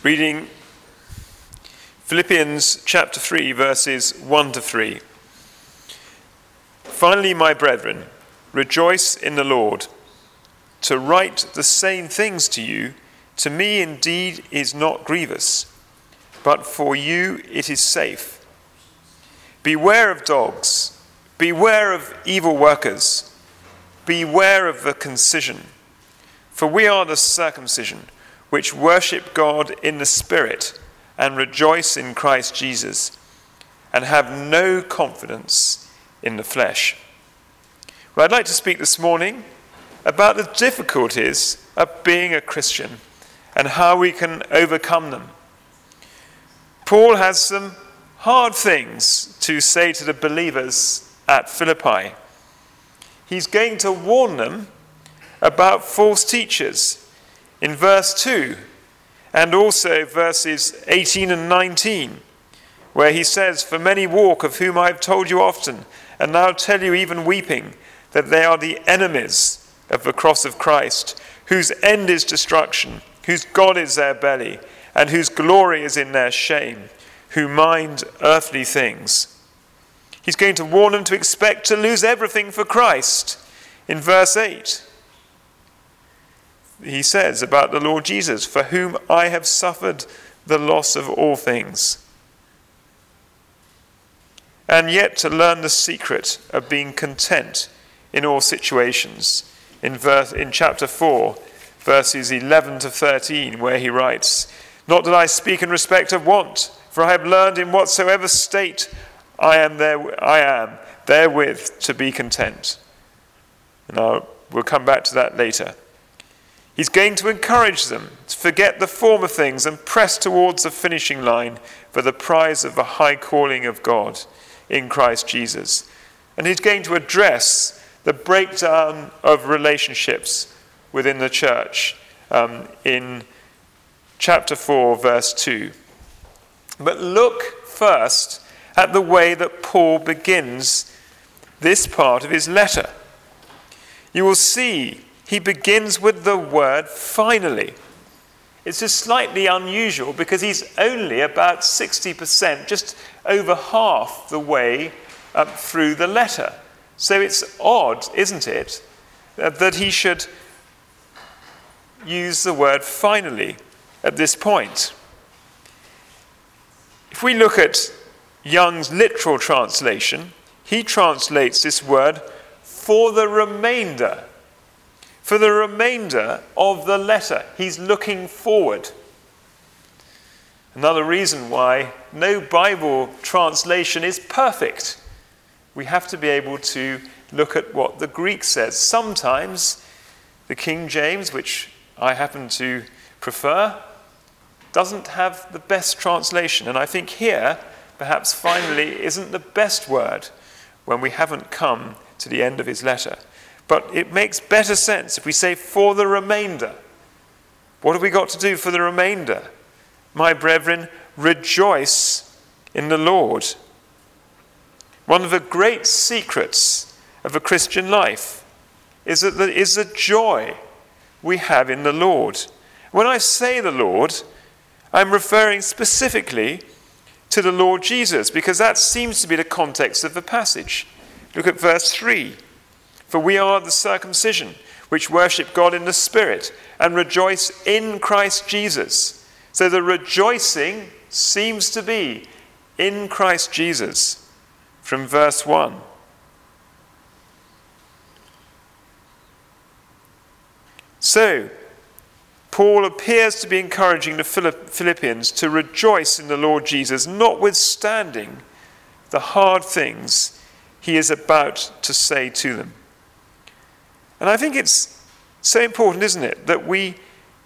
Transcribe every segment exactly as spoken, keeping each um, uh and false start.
Reading Philippians chapter three, verses one to three. Finally, my brethren, rejoice in the Lord. To write the same things to you, to me indeed is not grievous, but for you it is safe. Beware of dogs, beware of evil workers, beware of the concision. For we are the circumcision, which worship God in the Spirit and rejoice in Christ Jesus, and have no confidence in the flesh. Well, I'd like to speak this morning about the difficulties of being a Christian and how we can overcome them. Paul has some hard things to say to the believers at Philippi. He's going to warn them about false teachers in verse two, and also verses eighteen and nineteen, where he says, "For many walk, of whom I have told you often, and now tell you even weeping, that they are the enemies of the cross of Christ, whose end is destruction, whose God is their belly, and whose glory is in their shame, who mind earthly things." He's going to warn them to expect to lose everything for Christ. In verse eight, he says about the Lord Jesus, "For whom I have suffered the loss of all things." And yet to learn the secret of being content in all situations. In verse, in chapter four, verses eleven to thirteen, where he writes, "Not that I speak in respect of want, for I have learned in whatsoever state I am there, I am therewith to be content." And I'll, we'll come back to that later. He's going to encourage them to forget the former things and press towards the finishing line for the prize of the high calling of God in Christ Jesus. And he's going to address the breakdown of relationships within the church um, in chapter four, verse two. But look first at the way that Paul begins this part of his letter. You will see he begins with the word "finally." It's just slightly unusual because he's only about sixty percent, just over half the way up through the letter. So it's odd, isn't it, that he should use the word "finally" at this point. If we look at Young's literal translation, he translates this word "for the remainder." For the remainder of the letter. He's looking forward. Another reason why no Bible translation is perfect. We have to be able to look at what the Greek says. Sometimes the King James, which I happen to prefer, doesn't have the best translation. And I think here, perhaps "finally" isn't the best word when we haven't come to the end of his letter. But it makes better sense if we say "for the remainder." What have we got to do for the remainder? My brethren, rejoice in the Lord. One of the great secrets of a Christian life is that there is a joy we have in the Lord. When I say the Lord, I'm referring specifically to the Lord Jesus, because that seems to be the context of the passage. Look at verse three. "For we are the circumcision, which worship God in the Spirit, and rejoice in Christ Jesus." So the rejoicing seems to be in Christ Jesus from verse one. So, Paul appears to be encouraging the Philippians to rejoice in the Lord Jesus, notwithstanding the hard things he is about to say to them. And I think it's so important, isn't it, that we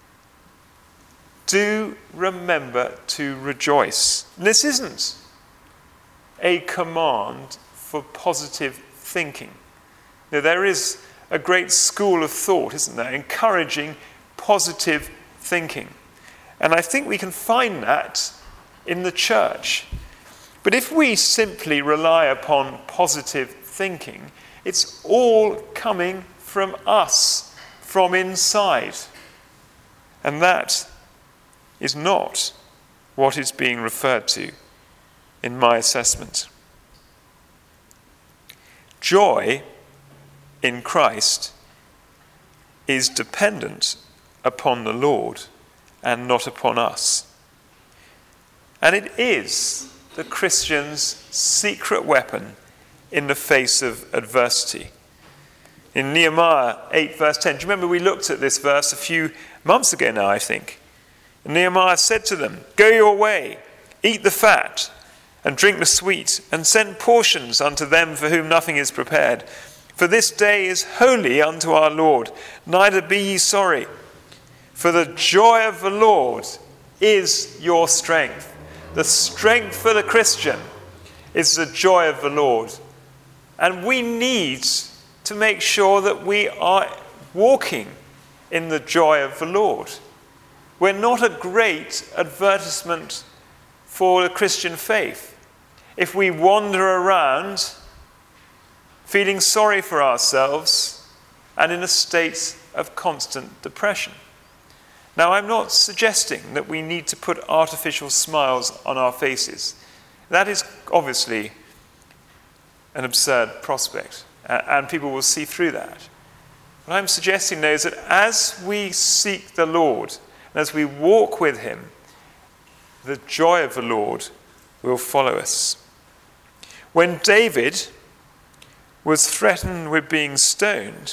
do remember to rejoice. And this isn't a command for positive thinking. Now, there is a great school of thought, isn't there, encouraging positive thinking. And I think we can find that in the church. But if we simply rely upon positive thinking, it's all coming from us, from inside. And that is not what is being referred to in my assessment. Joy in Christ is dependent upon the Lord and not upon us. And it is the Christian's secret weapon in the face of adversity. In Nehemiah eight verse ten, do you remember we looked at this verse a few months ago now, I think? And Nehemiah said to them, "Go your way, eat the fat, and drink the sweet, and send portions unto them for whom nothing is prepared. For this day is holy unto our Lord, neither be ye sorry. For the joy of the Lord is your strength." The strength for the Christian is the joy of the Lord. And we need to make sure that we are walking in the joy of the Lord. We're not a great advertisement for the Christian faith if we wander around feeling sorry for ourselves and in a state of constant depression. Now, I'm not suggesting that we need to put artificial smiles on our faces. That is obviously an absurd prospect, and people will see through that. What I'm suggesting, though, is that as we seek the Lord, and as we walk with him, the joy of the Lord will follow us. When David was threatened with being stoned,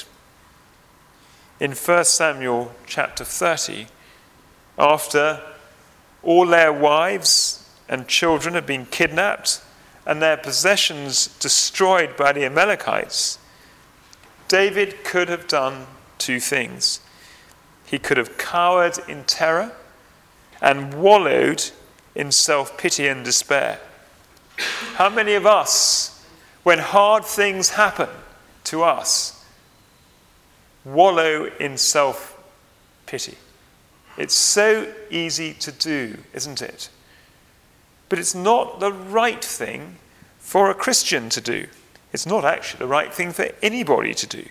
in First Samuel chapter thirty, after all their wives and children had been kidnapped and their possessions destroyed by the Amalekites, David could have done two things. He could have cowered in terror and wallowed in self-pity and despair. How many of us, when hard things happen to us, wallow in self-pity? It's so easy to do, isn't it? But it's not the right thing for a Christian to do. It's not actually the right thing for anybody to do.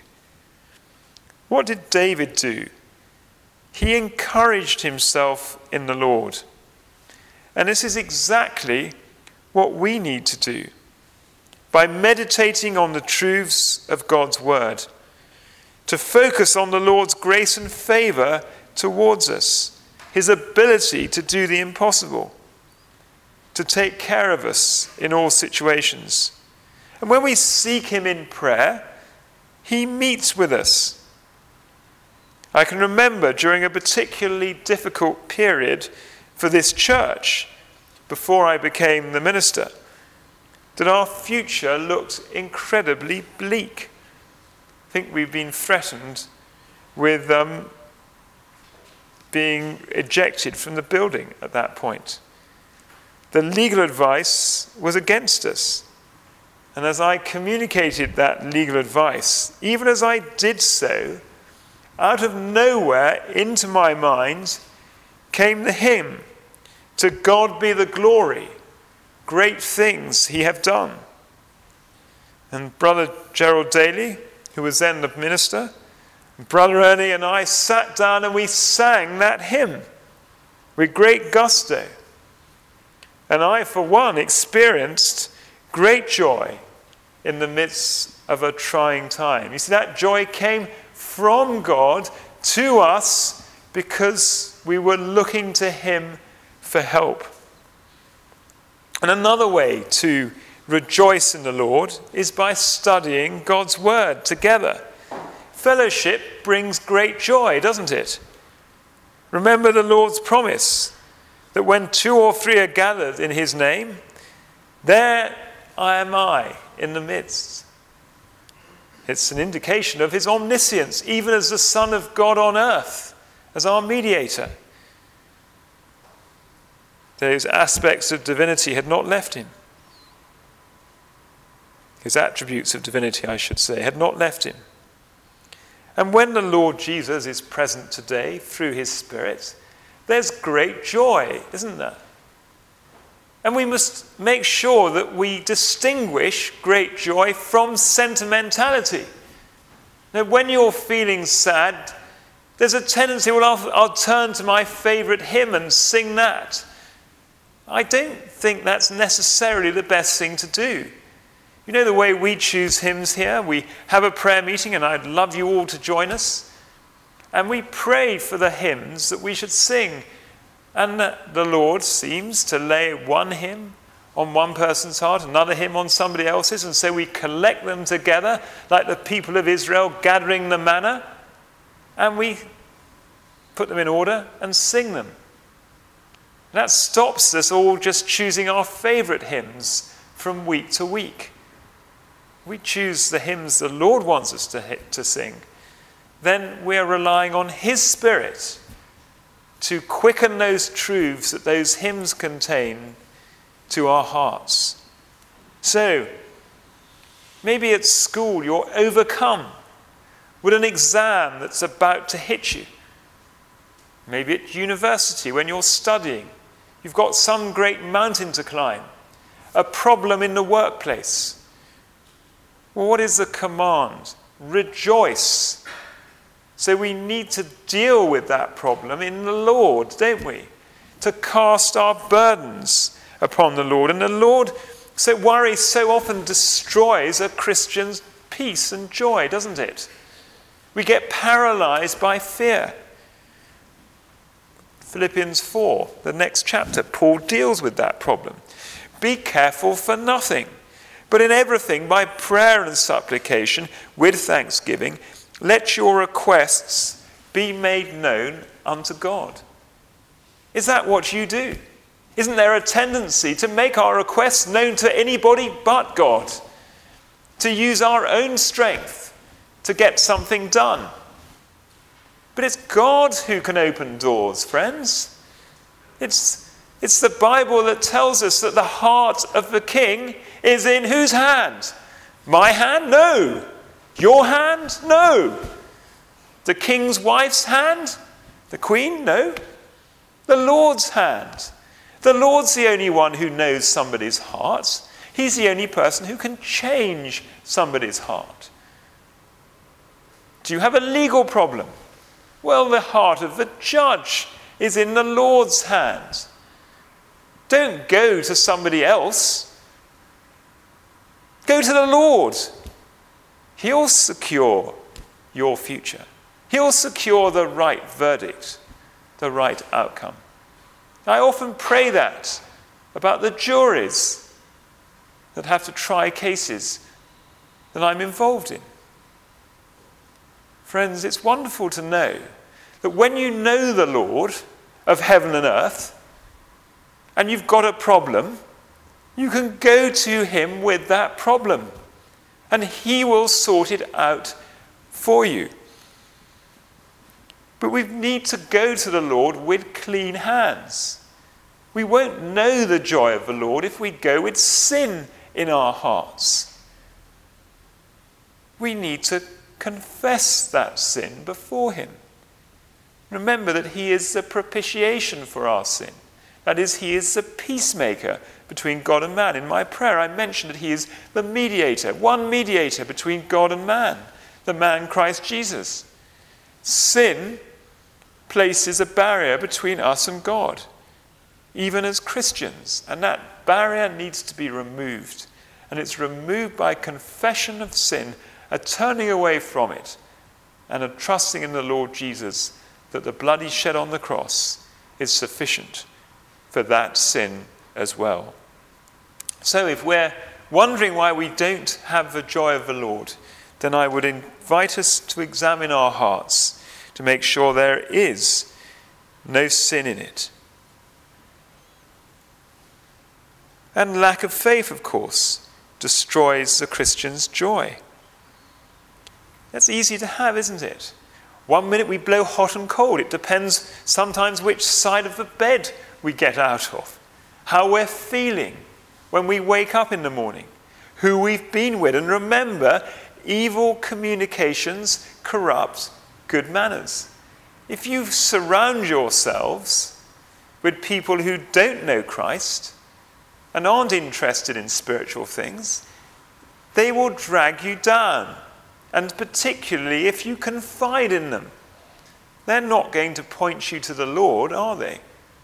What did David do? He encouraged himself in the Lord. And this is exactly what we need to do. By meditating on the truths of God's word, to focus on the Lord's grace and favor towards us, his ability to do the impossible, to take care of us in all situations. And when we seek him in prayer, he meets with us. I can remember during a particularly difficult period for this church, before I became the minister, that our future looked incredibly bleak. I think we've been threatened with um, being ejected from the building at that point. The legal advice was against us. And as I communicated that legal advice, even as I did so, out of nowhere into my mind came the hymn, "To God be the glory, great things he have done." And Brother Gerald Daly, who was then the minister, Brother Ernie and I sat down and we sang that hymn with great gusto. And I, for one, experienced great joy in the midst of a trying time. You see, that joy came from God to us because we were looking to him for help. And another way to rejoice in the Lord is by studying God's word together. Fellowship brings great joy, doesn't it? Remember the Lord's promise that when two or three are gathered in his name, there I am I in the midst. It's an indication of his omniscience, even as the Son of God on earth, as our mediator. Those aspects of divinity had not left him. His attributes of divinity, I should say, had not left him. And when the Lord Jesus is present today through his Spirit, there's great joy, isn't there? And we must make sure that we distinguish great joy from sentimentality. Now, when you're feeling sad, There's a tendency, well, I'll, I'll turn to my favourite hymn and sing that. I don't think that's necessarily the best thing to do. You know the way we choose hymns here? We have a prayer meeting, and I'd love you all to join us. And we pray for the hymns that we should sing. And the Lord seems to lay one hymn on one person's heart, another hymn on somebody else's, and so we collect them together like the people of Israel gathering the manna, and we put them in order and sing them. That stops us all just choosing our favourite hymns from week to week. We choose the hymns the Lord wants us to, to sing. Then we're relying on his Spirit to quicken those truths that those hymns contain to our hearts. So, maybe at school you're overcome with an exam that's about to hit you. Maybe at university when you're studying, you've got some great mountain to climb, a problem in the workplace. Well, what is the command? Rejoice. So we need to deal with that problem in the Lord, don't we? To cast our burdens upon the Lord. And the Lord, so worry so often destroys a Christian's peace and joy, doesn't it? We get paralyzed by fear. Philippians four, the next chapter, Paul deals with that problem. Be careful for nothing, but in everything by prayer and supplication with thanksgiving, let your requests be made known unto God. Is that what you do? Isn't there a tendency to make our requests known to anybody but God? To use our own strength to get something done? But it's God who can open doors, friends. It's, it's the Bible that tells us that the heart of the king is in whose hand? My hand? No. Your hand? No. The king's wife's hand? The queen? No. The Lord's hand. The Lord's the only one who knows somebody's heart. He's the only person who can change somebody's heart. Do you have a legal problem? Well, the heart of the judge is in the Lord's hand. Don't go to somebody else. Go to the Lord. He'll secure your future. He'll secure the right verdict, the right outcome. I often pray that about the juries that have to try cases that I'm involved in. Friends, it's wonderful to know that when you know the Lord of heaven and earth, and you've got a problem, you can go to him with that problem, and he will sort it out for you. But we need to go to the Lord with clean hands. We won't know the joy of the Lord if we go with sin in our hearts. We need to confess that sin before him. Remember that he is the propitiation for our sin. That is, he is the peacemaker between God and man. In my prayer, I mentioned that he is the mediator, one mediator between God and man, the man Christ Jesus. Sin places a barrier between us and God, even as Christians, and that barrier needs to be removed. And it's removed by confession of sin, a turning away from it, and a trusting in the Lord Jesus that the blood he shed on the cross is sufficient for that sin as well. So if we're wondering why we don't have the joy of the Lord, then I would invite us to examine our hearts to make sure there is no sin in it. And lack of faith, of course, destroys the Christian's joy. That's easy to have, isn't it? One minute we blow hot and cold. It depends sometimes which side of the bed we get out of, how we're feeling when we wake up in the morning, who we've been with. And remember, evil communications corrupt good manners. If you surround yourselves with people who don't know Christ and aren't interested in spiritual things, they will drag you down. And particularly if you confide in them, they're not going to point you to the Lord, are they?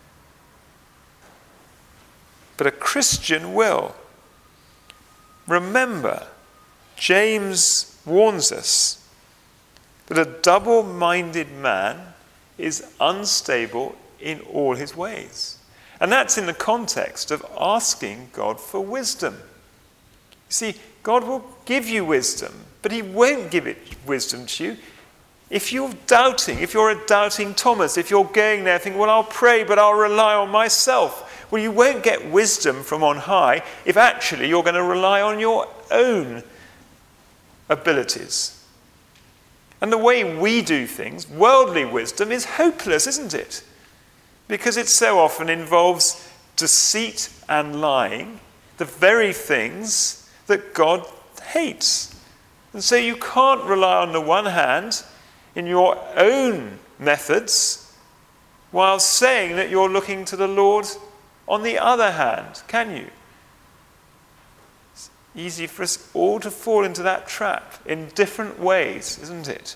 But a Christian will. Remember, James warns us that a double-minded man is unstable in all his ways. And that's in the context of asking God for wisdom. You see, God will give you wisdom, but he won't give it wisdom to you if you're doubting, if you're a doubting Thomas, if you're going there thinking, well, I'll pray, but I'll rely on myself. Well, you won't get wisdom from on high if actually you're going to rely on your own abilities. And the way we do things, worldly wisdom, is hopeless, isn't it? Because it so often involves deceit and lying, the very things that God hates. And so you can't rely on the one hand in your own methods while saying that you're looking to the Lord on the other hand, can you? It's easy for us all to fall into that trap in different ways, isn't it?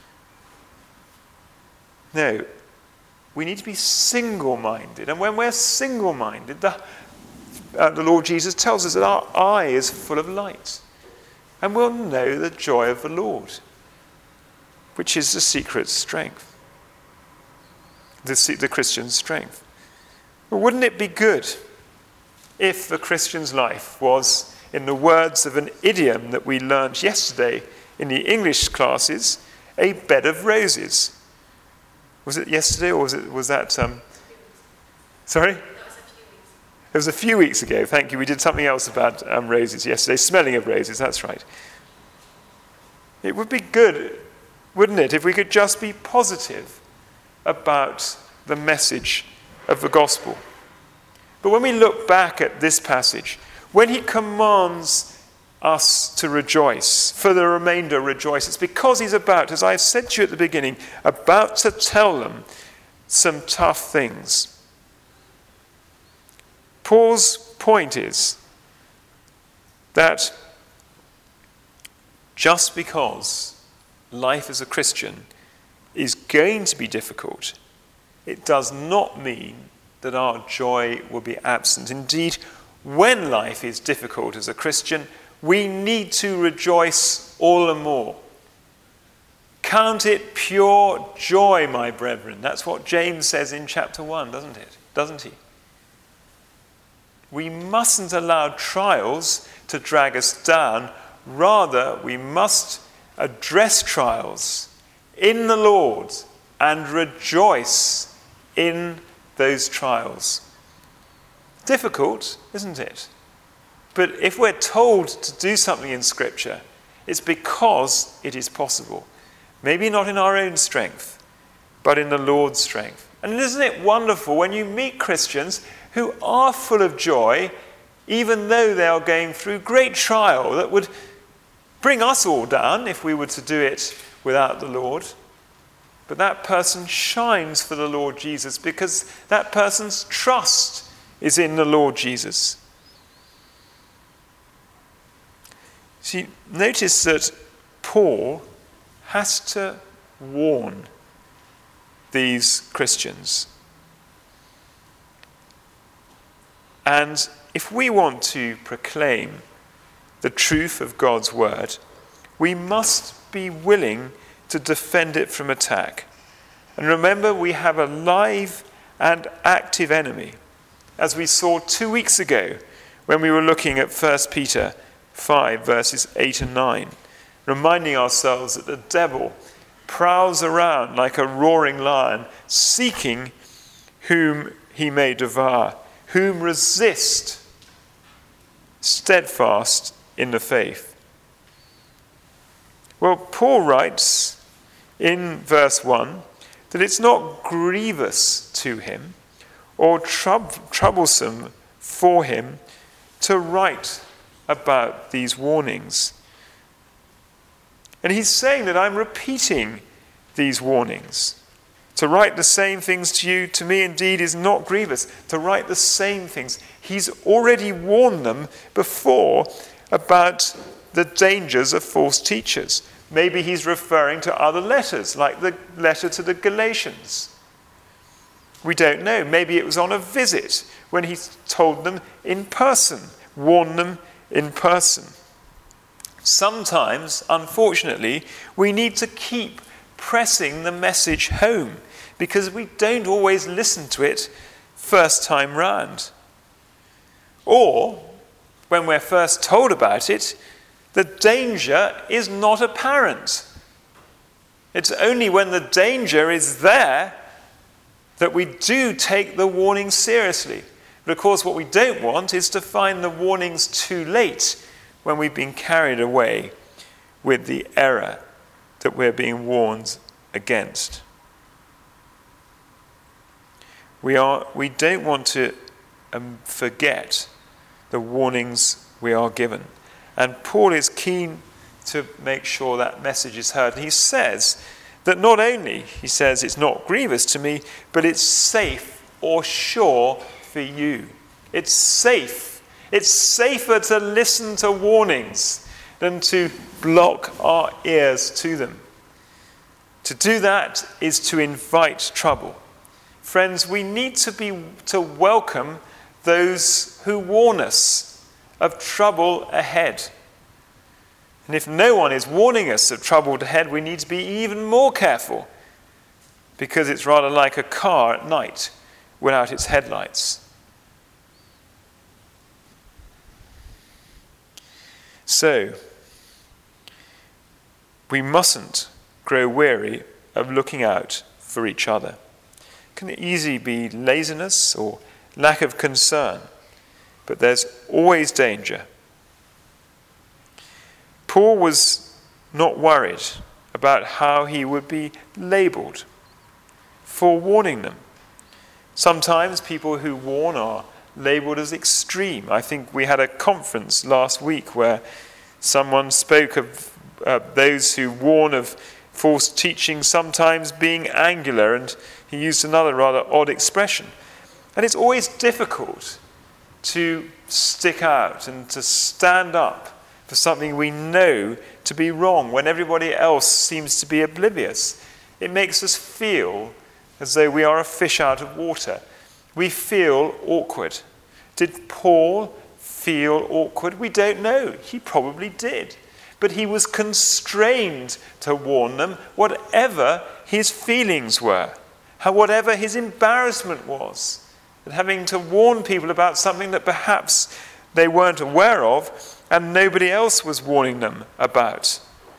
No, we need to be single-minded. And when we're single-minded, the, uh, the Lord Jesus tells us that our eye is full of light. And we'll know the joy of the Lord, which is the secret strength, the, the Christian's strength. But wouldn't it be good if the Christian's life was, in the words of an idiom that we learnt yesterday in the English classes, a bed of roses? Was it yesterday or was it was that um, sorry? That was a few weeks. It was a few weeks ago. Thank you. We did something else about um, roses yesterday. Smelling of roses. That's right. It would be good, wouldn't it, if we could just be positive about the message of the gospel. But when we look back at this passage, when he commands us to rejoice, for the remainder rejoice, it's because he's about, as I've said to you at the beginning, about to tell them some tough things. Paul's point is that just because life as a Christian is going to be difficult, it does not mean that our joy will be absent. Indeed, when life is difficult as a Christian, we need to rejoice all the more. Count it pure joy, my brethren. That's what James says in chapter one, doesn't it? Doesn't he? We mustn't allow trials to drag us down. Rather, we must address trials in the Lord and rejoice in those trials. Difficult, isn't it? But if we're told to do something in Scripture, it's because it is possible. Maybe not in our own strength, but in the Lord's strength. And isn't it wonderful when you meet Christians who are full of joy, even though they are going through great trial that would bring us all down if we were to do it without the Lord. But that person shines for the Lord Jesus because that person's trust is in the Lord Jesus. See, notice that Paul has to warn these Christians. And if we want to proclaim the truth of God's word, we must be willing to defend it from attack. And remember, we have a live and active enemy, as we saw two weeks ago when we were looking at First Peter five, verses eight and nine, reminding ourselves that the devil prowls around like a roaring lion, seeking whom he may devour, whom resist, steadfast in the faith. Well, Paul writes in verse one that it's not grievous to him or troub- troublesome for him to write about these warnings. And he's saying that I'm repeating these warnings. To write the same things to you, to me indeed, is not grievous. To write the same things. He's already warned them before about the dangers of false teachers. maybe he's referring to other letters, like the letter to the Galatians. We don't know. Maybe it was on a visit when he told them in person, warned them in person. Sometimes, unfortunately, we need to keep pressing the message home because we don't always listen to it first time round. Or, when we're first told about it, the danger is not apparent. It's only when the danger is there that we do take the warning seriously. But of course, what we don't want is to find the warnings too late when we've been carried away with the error that we're being warned against. We are, we don't want to um, forget the warnings we are given. And Paul is keen to make sure that message is heard. And he says that not only, he says, it's not grievous to me, but it's safe or sure for you. It's safe. It's safer to listen to warnings than to block our ears to them. To do that is to invite trouble. Friends, we need to be to welcome those who warn us of trouble ahead. And if no one is warning us of trouble ahead, we need to be even more careful, because it's rather like a car at night without its headlights. So, we mustn't grow weary of looking out for each other. It can easily be laziness or lack of concern, but there's always danger. Paul was not worried about how he would be labelled for warning them. Sometimes people who warn are labelled as extreme. I think we had a conference last week where someone spoke of uh, those who warn of false teaching sometimes being angular, and he used another rather odd expression. And it's always difficult to stick out and to stand up for something we know to be wrong when everybody else seems to be oblivious. It makes us feel as though we are a fish out of water. We feel awkward. Did Paul feel awkward? We don't know. He probably did. But he was constrained to warn them, whatever his feelings were, how whatever his embarrassment was, that having to warn people about something that perhaps they weren't aware of and nobody else was warning them about.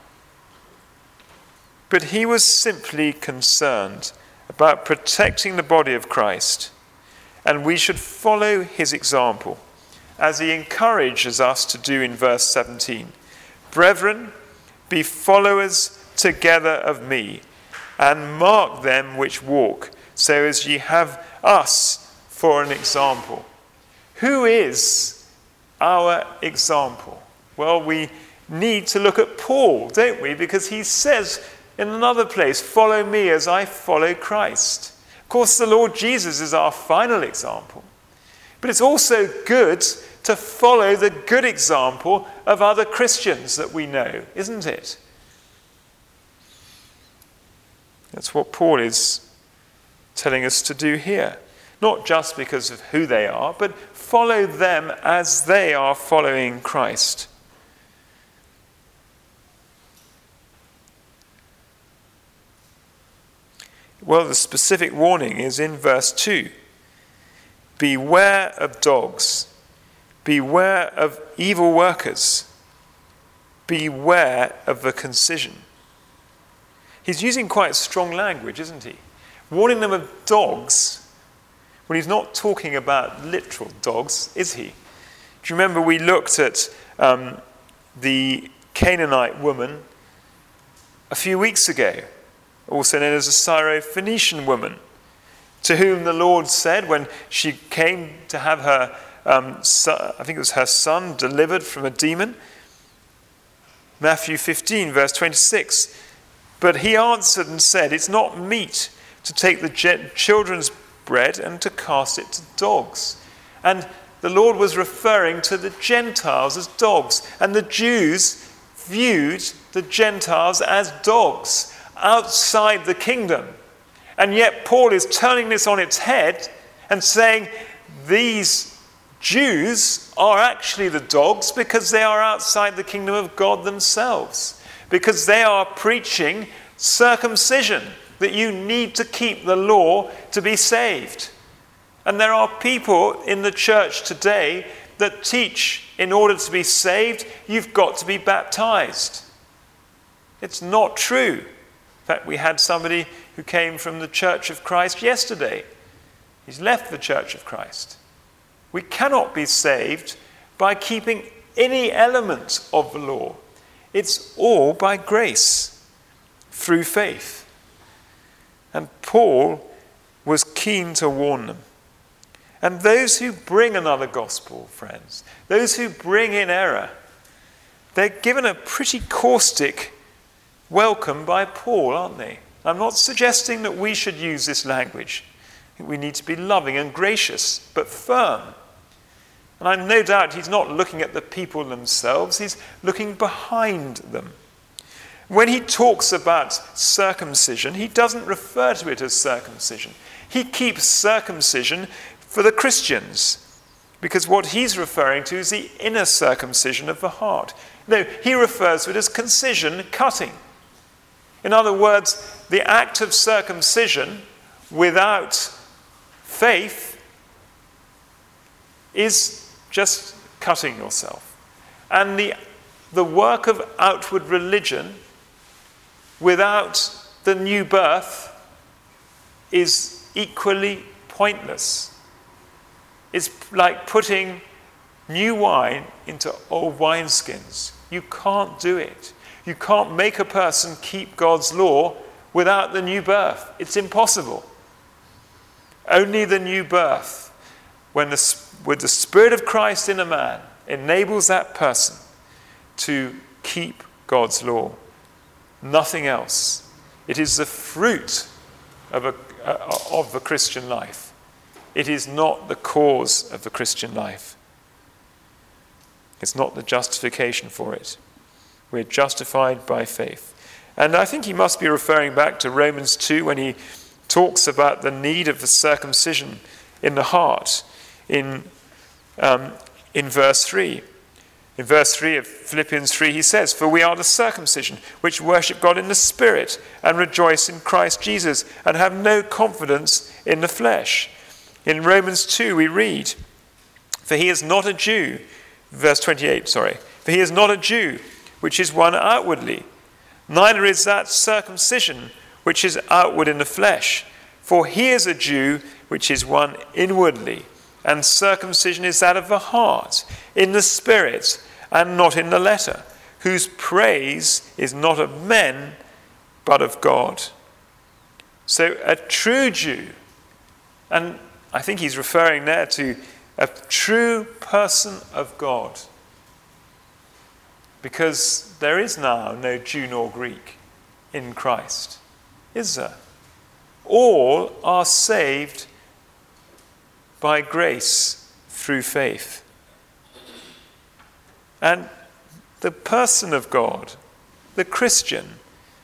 But he was simply concerned about protecting the body of Christ, and we should follow his example, as he encourages us to do in verse seventeen. Brethren, be followers together of me, and mark them which walk, so as ye have us for an example. Who is our example? Well, we need to look at Paul, don't we? Because he says in another place, follow me as I follow Christ. Of course, the Lord Jesus is our final example. But it's also good to follow the good example of other Christians that we know, isn't it? That's what Paul is telling us to do here. Not just because of who they are, but follow them as they are following Christ. Well, the specific warning is in verse two. Beware of dogs. Beware of evil workers. Beware of the concision. He's using quite strong language, isn't he? Warning them of dogs. Well, he's not talking about literal dogs, is he? Do you remember we looked at um, the Canaanite woman a few weeks ago, also known as a Syro-Phoenician woman, to whom the Lord said when she came to have her, um, son, I think it was her son, delivered from a demon, Matthew fifteen, verse twenty-six, but he answered and said, it's not meet to take the children's bread and to cast it to dogs. And the Lord was referring to the Gentiles as dogs, and the Jews viewed the Gentiles as dogs outside the kingdom. And yet Paul is turning this on its head and saying these Jews are actually the dogs because they are outside the kingdom of God themselves, because they are preaching circumcision, that you need to keep the law to be saved. And there are people in the church today that teach in order to be saved, you've got to be baptized. It's not true. In fact, we had somebody who came from the Church of Christ yesterday. He's left the Church of Christ. We cannot be saved by keeping any element of the law. It's all by grace, through faith. And Paul was keen to warn them. And those who bring another gospel, friends, those who bring in error, they're given a pretty caustic welcome by Paul, aren't they? I'm not suggesting that we should use this language. I think we need to be loving and gracious, but firm. And I'm no doubt he's not looking at the people themselves, he's looking behind them. When he talks about circumcision, he doesn't refer to it as circumcision. He keeps circumcision for the Christians, because what he's referring to is the inner circumcision of the heart. No, he refers to it as concision, cutting. In other words, the act of circumcision without faith is just cutting yourself. And the, the work of outward religion without the new birth is equally pointless. It's like putting new wine into old wineskins. You can't do it. You can't make a person keep God's law without the new birth. It's impossible. Only the new birth, when the, with the Spirit of Christ in a man, enables that person to keep God's law. Nothing else. It is the fruit of, a, uh, of the Christian life. It is not the cause of the Christian life. It's not the justification for it. We're justified by faith. And I think he must be referring back to Romans two when he talks about the need of the circumcision in the heart in, um, in verse three. In verse three of Philippians three, he says, "For we are the circumcision, which worship God in the Spirit, and rejoice in Christ Jesus, and have no confidence in the flesh." In Romans two, we read, "For he is not a Jew," verse twenty-eight, sorry, "For he is not a Jew, which is one outwardly, neither is that circumcision, which is outward in the flesh. For he is a Jew, which is one inwardly, and circumcision is that of the heart, in the spirit, and not in the letter, whose praise is not of men, but of God." So a true Jew, and I think he's referring there to a true person of God, because there is now no Jew nor Greek in Christ, is there? All are saved by grace through faith. And the person of God, the Christian,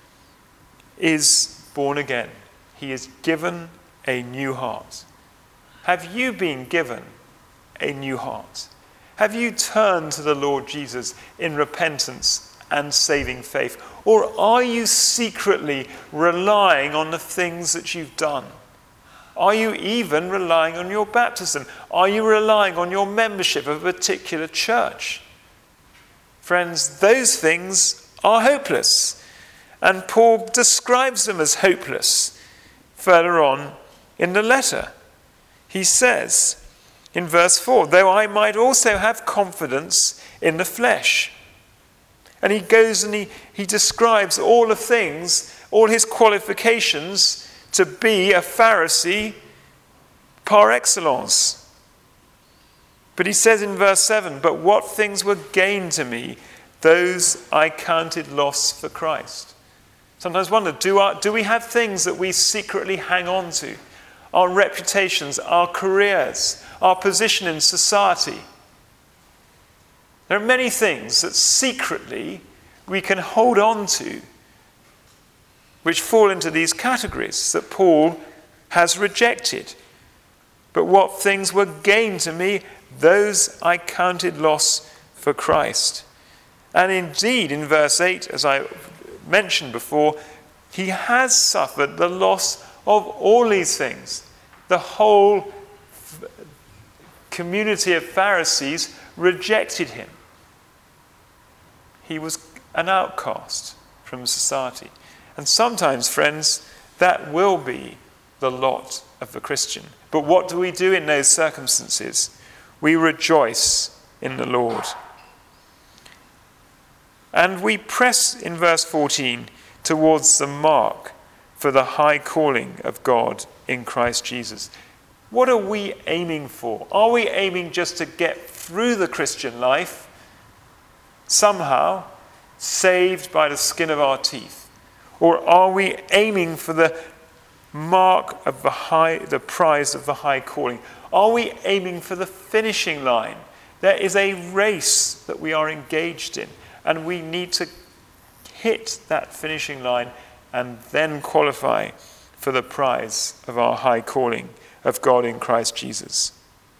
is born again. He is given a new heart. Have you been given a new heart? Have you turned to the Lord Jesus in repentance and saving faith? Or are you secretly relying on the things that you've done? Are you even relying on your baptism? Are you relying on your membership of a particular church? Friends, those things are hopeless. And Paul describes them as hopeless further on in the letter. He says in verse four, "Though I might also have confidence in the flesh." And he goes and he, he describes all the things, all his qualifications to be a Pharisee par excellence. But he says in verse seven, "But what things were gain to me, those I counted loss for Christ." Sometimes wonder, do, our, do we have things that we secretly hang on to? Our reputations, our careers, our position in society. There are many things that secretly we can hold on to, which fall into these categories that Paul has rejected. But what things were gain to me, those I counted loss for Christ. And indeed, in verse eight, as I mentioned before, he has suffered the loss of all these things. The whole community of Pharisees rejected him. He was an outcast from society. And sometimes, friends, that will be the lot of the Christian. But what do we do in those circumstances? We rejoice in the Lord. And we press, in verse fourteen, towards the mark for the high calling of God in Christ Jesus. What are we aiming for? Are we aiming just to get through the Christian life, somehow saved by the skin of our teeth? Or are we aiming for the mark of the high, the prize of the high calling? Are we aiming for the finishing line? There is a race that we are engaged in, and we need to hit that finishing line and then qualify for the prize of our high calling of God in Christ Jesus.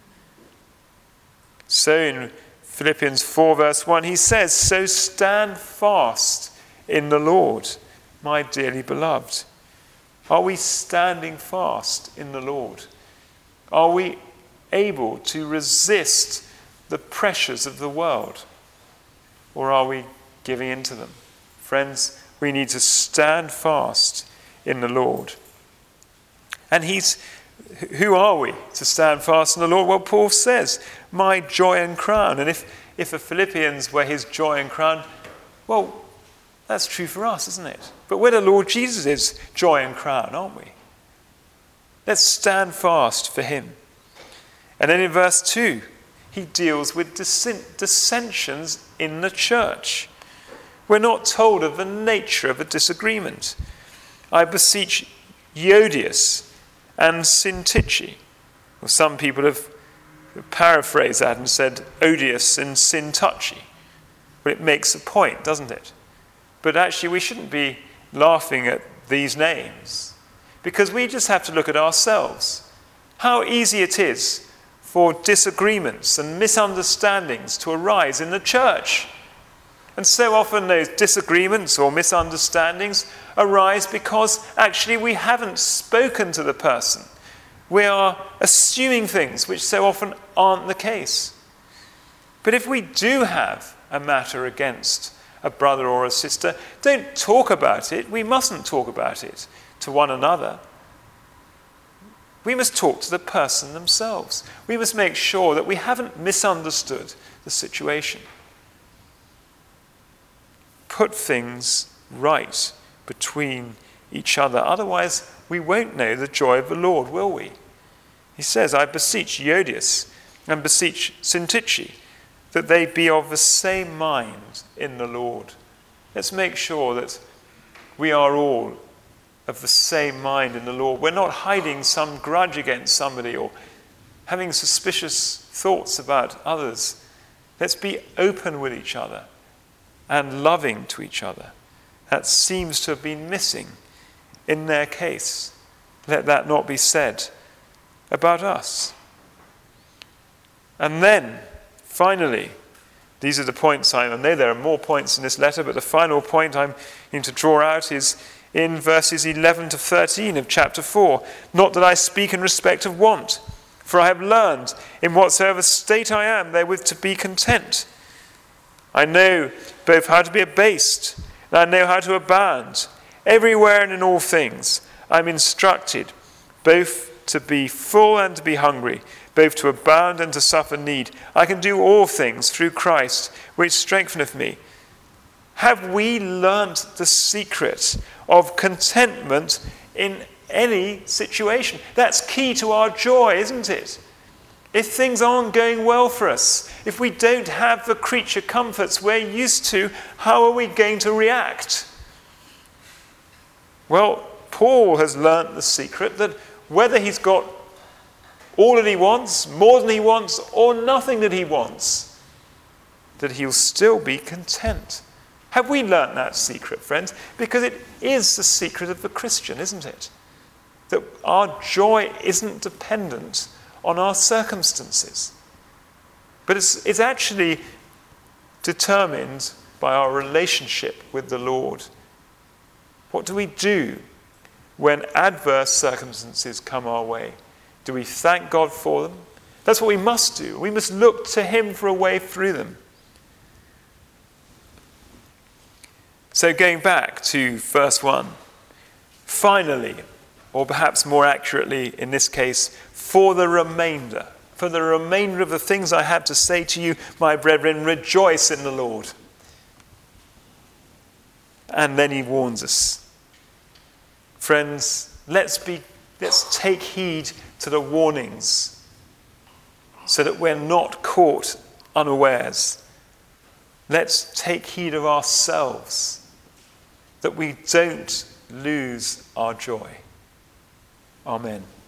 So in Philippians four verse one, he says, "So stand fast in the Lord, my dearly beloved." Are we standing fast in the Lord? Are we able to resist the pressures of the world? Or are we giving in to them? Friends, we need to stand fast in the Lord. And he's, who are we to stand fast in the Lord? Well, Paul says, my joy and crown. And if, if the Philippians were his joy and crown, well, that's true for us, isn't it? But we're the Lord Jesus' joy and crown, aren't we? Let's stand fast for him. And then in verse two, he deals with dissensions in the church. We're not told of the nature of a disagreement. I beseech Euodias and Syntyche. Well, some people have paraphrased that and said Odious and Syntyche. But it makes a point, doesn't it? But actually we shouldn't be laughing at these names, because we just have to look at ourselves. How easy it is for disagreements and misunderstandings to arise in the church. And so often those disagreements or misunderstandings arise because actually we haven't spoken to the person. We are assuming things which so often aren't the case. But if we do have a matter against a brother or a sister, don't talk about it. We mustn't talk about it to one another. We must talk to the person themselves. We must make sure that we haven't misunderstood the situation. Put things right between each other. Otherwise, we won't know the joy of the Lord, will we? He says, I beseech Euodias and beseech Syntyche that they be of the same mind in the Lord. Let's make sure that we are all of the same mind in the Lord. We're not hiding some grudge against somebody or having suspicious thoughts about others. Let's be open with each other and loving to each other. That seems to have been missing in their case. Let that not be said about us. And then, finally, these are the points, I know there are more points in this letter, but the final point I'm going to draw out is in verses eleven to thirteen of chapter four. Not that I speak in respect of want, for I have learned in whatsoever state I am therewith to be content. I know both how to be abased, and I know how to abound. Everywhere and in all things I'm instructed, both to be full and to be hungry, both to abound and to suffer need. I can do all things through Christ, which strengtheneth me. Have we learnt the secret of contentment in any situation? That's key to our joy, isn't it? If things aren't going well for us, if we don't have the creature comforts we're used to, how are we going to react? Well, Paul has learnt the secret that whether he's got all that he wants, more than he wants, or nothing that he wants, that he'll still be content Have we learnt that secret, friends? Because it is the secret of the Christian, isn't it? That our joy isn't dependent on our circumstances, but it's, it's actually determined by our relationship with the Lord. What do we do when adverse circumstances come our way? Do we thank God for them? That's what we must do. We must look to him for a way through them. So going back to verse one, finally, or perhaps more accurately in this case, for the remainder, for the remainder of the things I had to say to you, my brethren, rejoice in the Lord. And then he warns us, friends, let's be, let's take heed to the warnings so that we're not caught unawares. Let's take heed of ourselves, that we don't lose our joy. Amen.